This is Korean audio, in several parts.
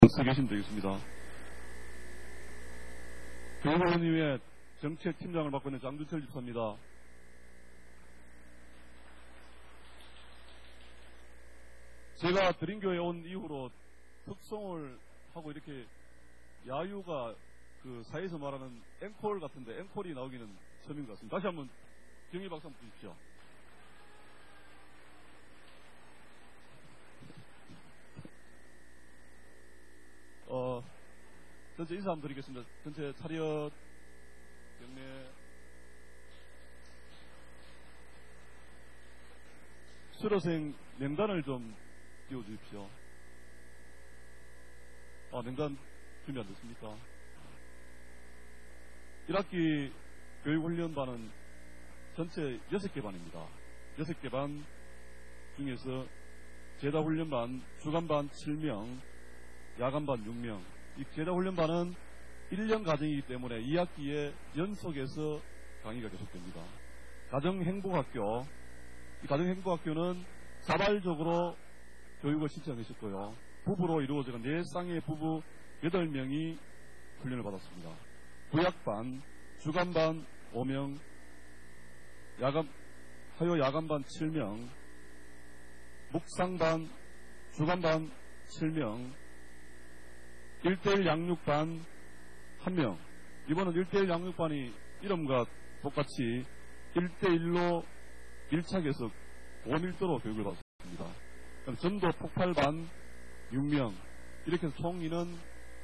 서 계시면 되겠습니다. 교육원위의 정책팀장을 맡고 있는 장준철 집사입니다. 제가 드림교회에 온 이후로 특송을 하고 이렇게 야유가 그 사회에서 말하는 앵콜 같은데 앵콜이 나오기는 처음인 것 같습니다. 다시 한번 경의 박수 한번 주십시오. 전체 인사 한번 드리겠습니다. 전체 차렷, 경례. 수료생 명단을 좀 띄워주십시오. 명단 준비 안 됐습니까? 1학기 교육훈련반은 전체 6개 반입니다. 6개 반 중에서 제다훈련반, 주간반 7명, 야간반 6명. 이 제다훈련반은 1년 과정이기 때문에 2학기에 연속해서 강의가 계속됩니다. 가정행복학교, 이 가정행복학교는 자발적으로 교육을 신청하셨고요. 부부로 이루어지는 4쌍의 부부 8명이 훈련을 받았습니다. 구약반, 주간반 5명, 화요 야간반 7명, 묵상반, 주간반 7명, 1대1 양육반 1명. 이번은 1대1 양육반이 이름과 똑같이 1대1로 밀착해서 고밀도로 교육을 받습니다. 전도 폭발반 6명, 이렇게 해서 총 인원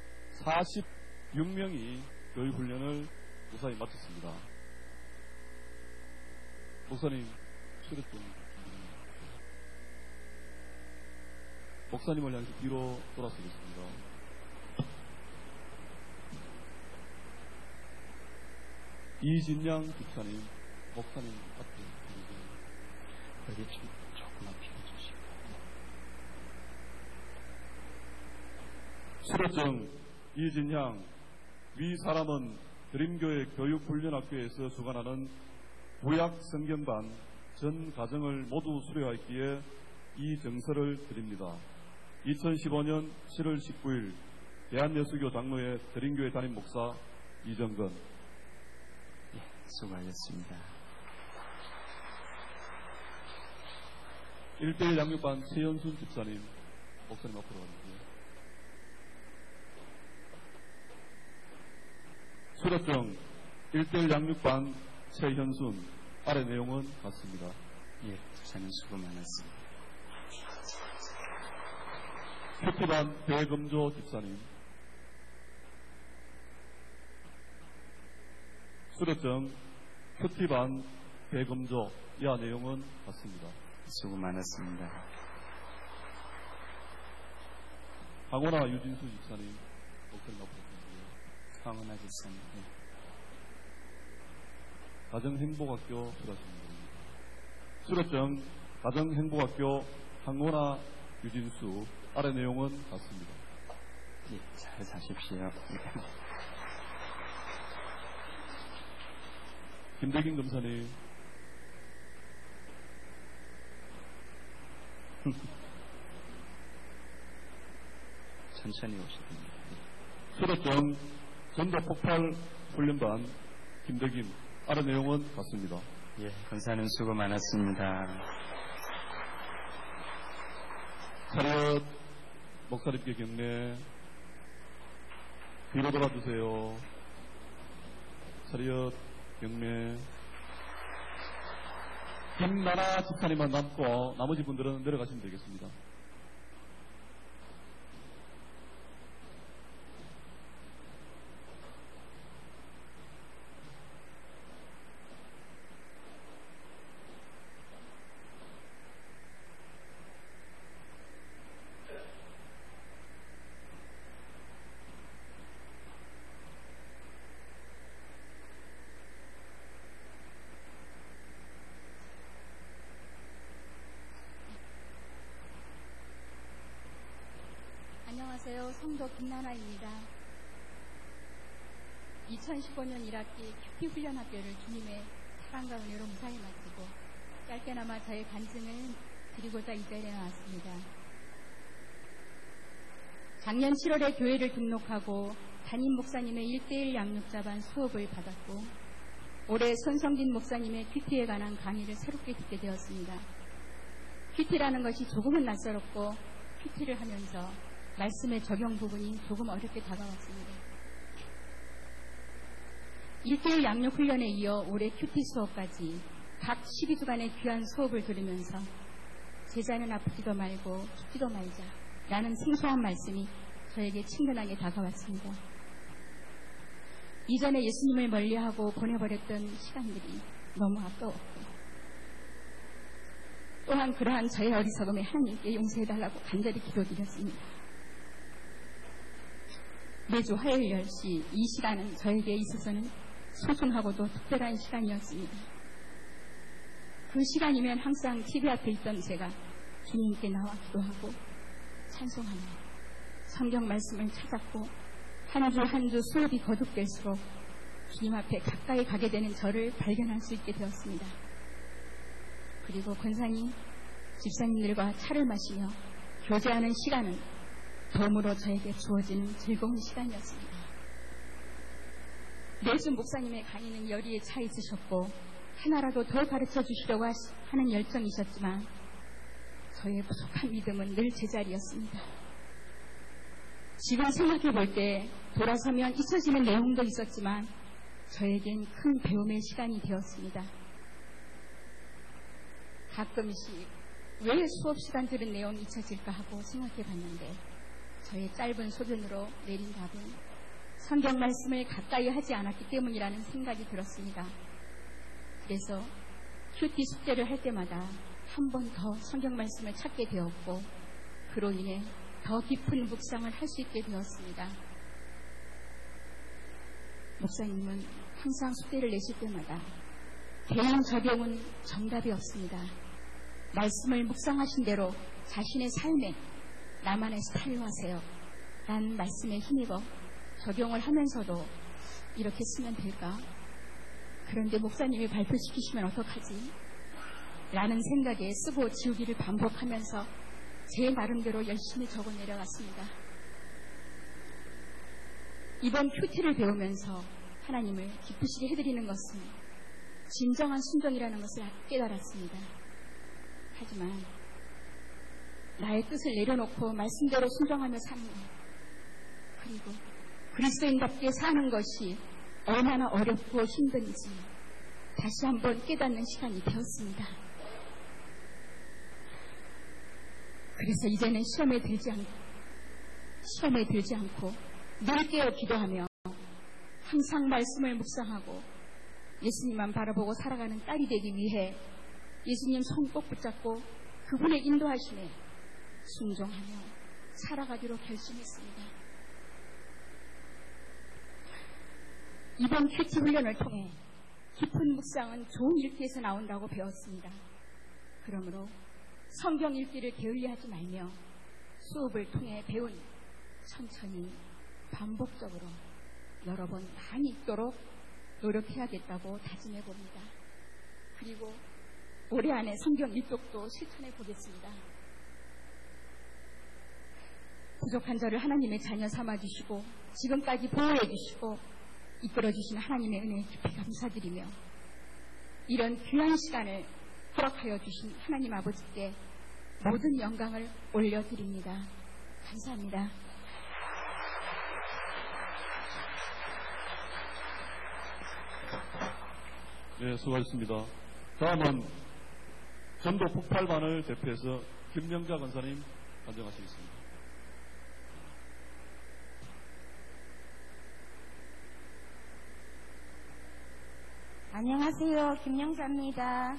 46명이 교육훈련을 무사히 마쳤습니다. 목사님, 수료 좀 드립니다. 목사님을 향해서 뒤로 돌아서겠습니다. 이진양 집사님, 목사님 앞에 여기 조금만 비켜주시고. 수료증 이진양, 위 사람은 드림교회 교육훈련학교에서 주관하는 구약성경반 전 과정을 모두 수료하였기에 이 증서를 드립니다. 2015년 7월 19일 대한예수교 장로회 드림교회 담임 목사 이정건. 수고하셨습니다. 1대1 양육반 최현순 집사님, 목사님 앞으로 가주세요. 수료증 1대1 양육반 최현순, 아래 내용은 같습니다. 예, 집사님 수고 많았습니다. 큐티반 배금조 집사님, 수료증 큐티반 배금조, 이하 내용은 같습니다. 수고 많았습니다. 강원아 유진수 집사님, 목사님 앞으로 가주세요. 황원아 집사님. 예. 가정행복학교 수료하시는 분입니다. 수료증 가정행복학교 황원아 유진수, 아래 내용은 같습니다. 예, 잘 사십시오. 김대긴 검사님, 천천히 오시됩니다. 수료증 전도폭발 훈련반 김대김, 아래 내용은 같습니다. 예, 권사님 수고 많았습니다. 차렷, 목사님께 경례. 뒤로 돌아주세요. 차렷, 경례. 김나나 집사님만 남고 나머지 분들은 내려가시면 되겠습니다. 안녕하세요. 성도 김나나입니다. 2015년 1학기 큐티훈련학교를 주님의 사랑과 은혜로 무사히 마치고 짧게나마 저의 간증을 드리고자 이 자리에 나왔습니다. 작년 7월에 교회를 등록하고 담임 목사님의 1:1 양육자반 수업을 받았고 올해 손성진 목사님의 큐티에 관한 강의를 새롭게 듣게 되었습니다. 큐티라는 것이 조금은 낯설었고 큐티를 하면서 말씀의 적용 부분이 조금 어렵게 다가왔습니다. 1:1 양육 훈련에 이어 올해 큐티 수업까지 각 12주간의 귀한 수업을 들으면서 제자는 아프지도 말고 죽지도 말자 라는 생소한 말씀이 저에게 친근하게 다가왔습니다. 이전에 예수님을 멀리하고 보내버렸던 시간들이 너무 아까웠고 또한 그러한 저의 어리석음에 하나님께 용서해달라고 간절히 기도드렸습니다. 매주 화요일 10시 이 시간은 저에게 있어서는 소중하고도 특별한 시간이었습니다. 그 시간이면 항상 TV 앞에 있던 제가 주님께 나와 기도하고 찬송하며 성경 말씀을 찾았고 한 주 한 주 수업이 거듭될수록 주님 앞에 가까이 가게 되는 저를 발견할 수 있게 되었습니다. 그리고 권사님, 집사님들과 차를 마시며 교제하는 시간은 덤으로 저에게 주어지는 즐거운 시간이었습니다. 매주 목사님의 강의는 열의에 차 있으셨고 하나라도 더 가르쳐 주시려고 하는 열정이셨지만 저의 부족한 믿음은 늘 제자리였습니다. 지금 생각해 볼 때 돌아서면 잊혀지는 내용도 있었지만 저에겐 큰 배움의 시간이 되었습니다. 가끔씩 왜 수업 시간 들은 내용이 잊혀질까 하고 생각해 봤는데 저의 짧은 소견으로 내린 답은 성경 말씀을 가까이 하지 않았기 때문이라는 생각이 들었습니다. 그래서 큐티 숙제를 할 때마다 한 번 더 성경 말씀을 찾게 되었고 그로 인해 더 깊은 묵상을 할 수 있게 되었습니다. 목사님은 항상 숙제를 내실 때마다 개인 적용은 정답이 없습니다. 말씀을 묵상하신 대로 자신의 삶에 나만의 스타일로 하세요. 라는 말씀에 힘입어 적용을 하면서도 이렇게 쓰면 될까? 그런데 목사님이 발표시키시면 어떡하지? 라는 생각에 쓰고 지우기를 반복하면서 제 나름대로 열심히 적어 내려갔습니다. 이번 큐티를 배우면서 하나님을 기쁘시게 해드리는 것은 진정한 순종이라는 것을 깨달았습니다. 하지만 나의 뜻을 내려놓고 말씀대로 순종하며 사는 것, 그리고 그리스도인답게 사는 것이 얼마나 어렵고 힘든지 다시 한번 깨닫는 시간이 되었습니다. 그래서 이제는 시험에 들지 않고 늘 깨어 기도하며 항상 말씀을 묵상하고 예수님만 바라보고 살아가는 딸이 되기 위해 예수님 손 꼭 붙잡고 그분의 인도하심에 순종하며 살아가기로 결심했습니다. 이번 큐티 훈련을 통해 깊은 묵상은 좋은 읽기에서 나온다고 배웠습니다. 그러므로 성경 읽기를 게을리하지 말며 수업을 통해 배운 천천히 반복적으로 여러 번 많이 읽도록 노력해야겠다고 다짐해 봅니다. 그리고 올해 안에 성경 일독도 실천해 보겠습니다. 부족한 저를 하나님의 자녀 삼아주시고 지금까지 보호해 주시고 이끌어 주신 하나님의 은혜에 깊이 감사드리며 이런 귀한 시간을 허락하여 주신 하나님 아버지께 모든 영광을 올려드립니다. 감사합니다. 네, 수고하셨습니다. 다음은 전도 폭발반을 대표해서 김명자 권사님 간증하시겠습니다. 안녕하세요. 김영자입니다.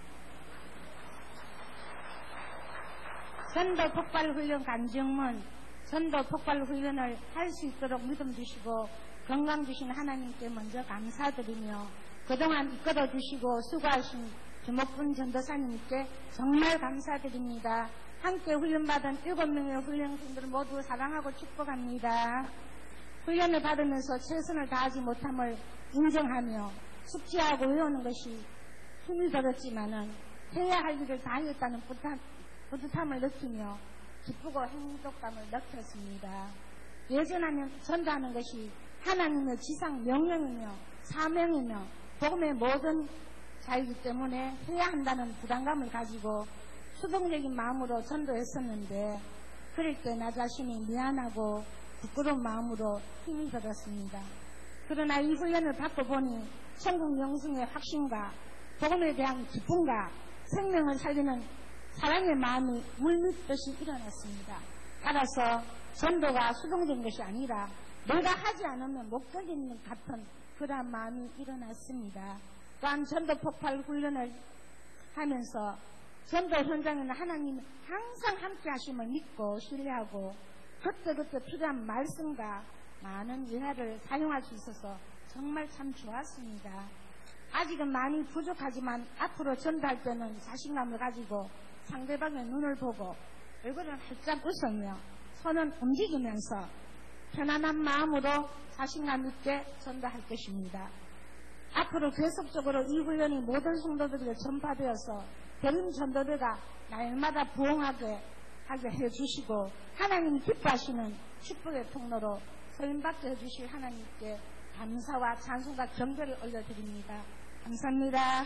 전도 폭발 훈련 간증문, 전도 폭발 훈련을 할 수 있도록 믿음 주시고 건강 주신 하나님께 먼저 감사드리며 그동안 이끌어 주시고 수고하신 주목분 전도사님께 정말 감사드립니다. 함께 훈련받은 7명의 훈련생들 모두 사랑하고 축복합니다. 훈련을 받으면서 최선을 다하지 못함을 인정하며 숙지하고 외우는 것이 힘이 들었지만은 해야 할 일을 다 했다는 뿌듯함을 느끼며 기쁘고 행복감을 느꼈습니다. 예전하면 전도하는 것이 하나님의 지상 명령이며 사명이며 복음의 모든 자이기 때문에 해야 한다는 부담감을 가지고 수동적인 마음으로 전도했었는데 그럴 때 나 자신이 미안하고 부끄러운 마음으로 힘이 들었습니다. 그러나 이 훈련을 받고 보니 천국 영생의 확신과 복음에 대한 기쁨과 생명을 살리는 사랑의 마음이 물밀듯이 일어났습니다. 따라서 전도가 수동적인 것이 아니라 내가 하지 않으면 못 견디는 것 같은 그러한 마음이 일어났습니다. 또한 전도 폭발 훈련을 하면서 전도 현장에는 하나님이 항상 함께 하심을 믿고 신뢰하고 그때그때 필요한 말씀과 많은 은혜를 사용할 수 있어서 정말 참 좋았습니다. 아직은 많이 부족하지만 앞으로 전도할 때는 자신감을 가지고 상대방의 눈을 보고 얼굴을 활짝 웃으며 손은 움직이면서 편안한 마음으로 자신감 있게 전도할 것입니다. 앞으로 계속적으로 이 훈련이 모든 성도들에게 전파되어서 대림 전도대가 날마다 부흥하게 하게 해주시고 하나님이 기뻐하시는 축복의 통로로 소임받게 해주실 하나님께 감사와 찬송과 경배를 올려드립니다. 감사합니다.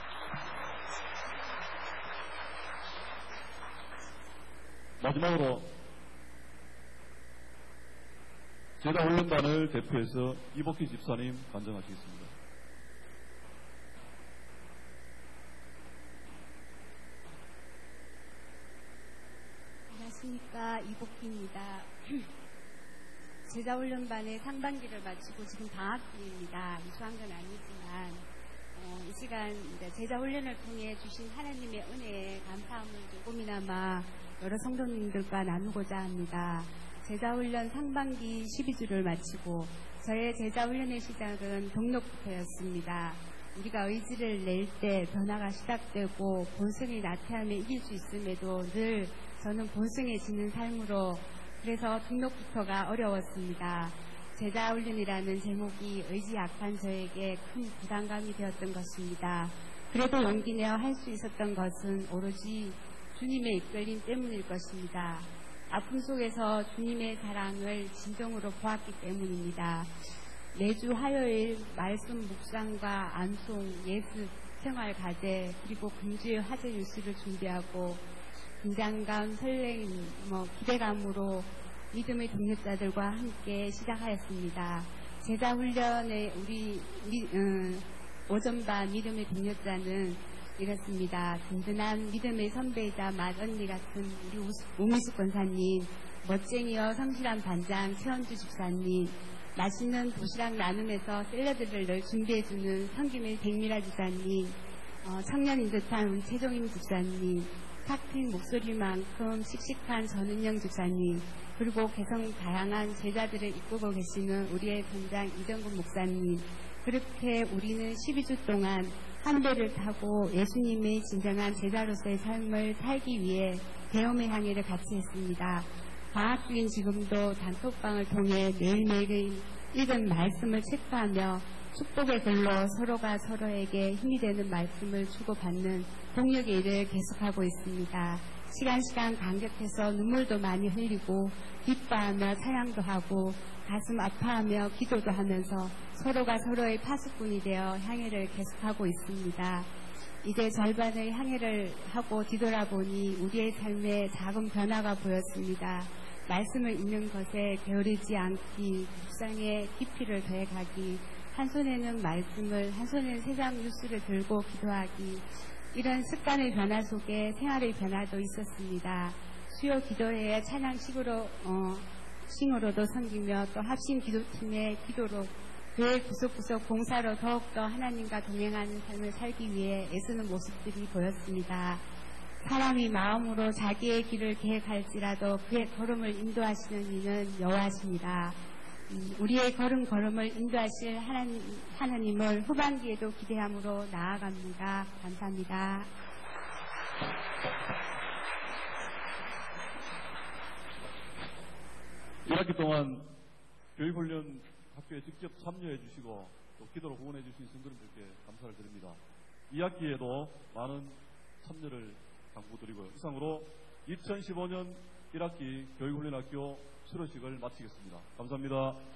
마지막으로 제가 훈련단을 대표해서 이복희 집사님 간증하시겠습니다. 안녕하십니까, 이복희입니다. 제자훈련반의 상반기를 마치고 지금 방학 중입니다. 이수한 건 아니지만 이 시간 이제 제자훈련을 통해 주신 하나님의 은혜에 감사함을 조금이나마 여러 성도님들과 나누고자 합니다. 제자훈련 상반기 12주를 마치고 저의 제자훈련의 시작은 동력부터였습니다. 우리가 의지를 낼 때 변화가 시작되고 본성이 나태함에 이길 수 있음에도 늘 저는 본성에 지는 삶으로 그래서 등록부터가 어려웠습니다. 제자훈련이라는 제목이 의지 약한 저에게 큰 부담감이 되었던 것입니다. 그래도 용기 내어 할 수 있었던 것은 오로지 주님의 이끌림 때문일 것입니다. 아픔 속에서 주님의 사랑을 진정으로 보았기 때문입니다. 매주 화요일 말씀 묵상과 안송, 예습, 생활 과제, 그리고 금주의 화제 뉴스를 준비하고 긴장감, 설렘, 기대감으로 믿음의 동력자들과 함께 시작하였습니다. 제자훈련의 우리 오전반 믿음의 동력자는 이렇습니다. 든든한 믿음의 선배이자 맏언니 같은 우리 오미숙 권사님, 멋쟁이여 성실한 반장 최원주 집사님, 맛있는 도시락 나눔에서 샐러드를 늘 준비해주는 성김의 백미라 집사님, 청년인 듯한 우리 최종임 집사님, 탁 트인 목소리만큼 씩씩한 전은영 집사님, 그리고 개성 다양한 제자들을 이끌고 계시는 우리의 본장 이정근 목사님, 그렇게 우리는 12주 동안 한 배를 타고 예수님의 진정한 제자로서의 삶을 살기 위해 배움의 항해를 같이 했습니다. 방학 중인 지금도 단톡방을 통해 매일매일 읽은 말씀을 체크하며 축복의 글로 서로가 서로에게 힘이 되는 말씀을 주고받는 동력의 일을 계속하고 있습니다. 시간 감격해서 눈물도 많이 흘리고 기뻐하며 찬양도 하고 가슴 아파하며 기도도 하면서 서로가 서로의 파수꾼이 되어 향해를 계속하고 있습니다. 이제 절반의 향해를 하고 뒤돌아보니 우리의 삶에 작은 변화가 보였습니다. 말씀을 읽는 것에 게으르지 않기, 묵상의 깊이를 더해가기, 한 손에는 말씀을, 한 손에는 세상 뉴스를 들고 기도하기, 이런 습관의 변화 속에 생활의 변화도 있었습니다. 수요 기도회의 찬양식으로도 섬기며 또 합심 기도팀의 기도로 교회 구석구석 봉사로 더욱더 하나님과 동행하는 삶을 살기 위해 애쓰는 모습들이 보였습니다. 사람이 마음으로 자기의 길을 계획할지라도 그의 걸음을 인도하시는 이는 여호와십니다. 우리의 걸음을 인도하실 하나님을 후반기에도 기대함으로 나아갑니다. 감사합니다. 1학기 동안 교육훈련 학교에 직접 참여해 주시고 또 기도로 후원해 주신 성도님들께 감사를 드립니다. 2학기에도 많은 참여를 당부드리고요. 이상으로 2015년 1학기 교육훈련학교 수료식을 마치겠습니다. 감사합니다.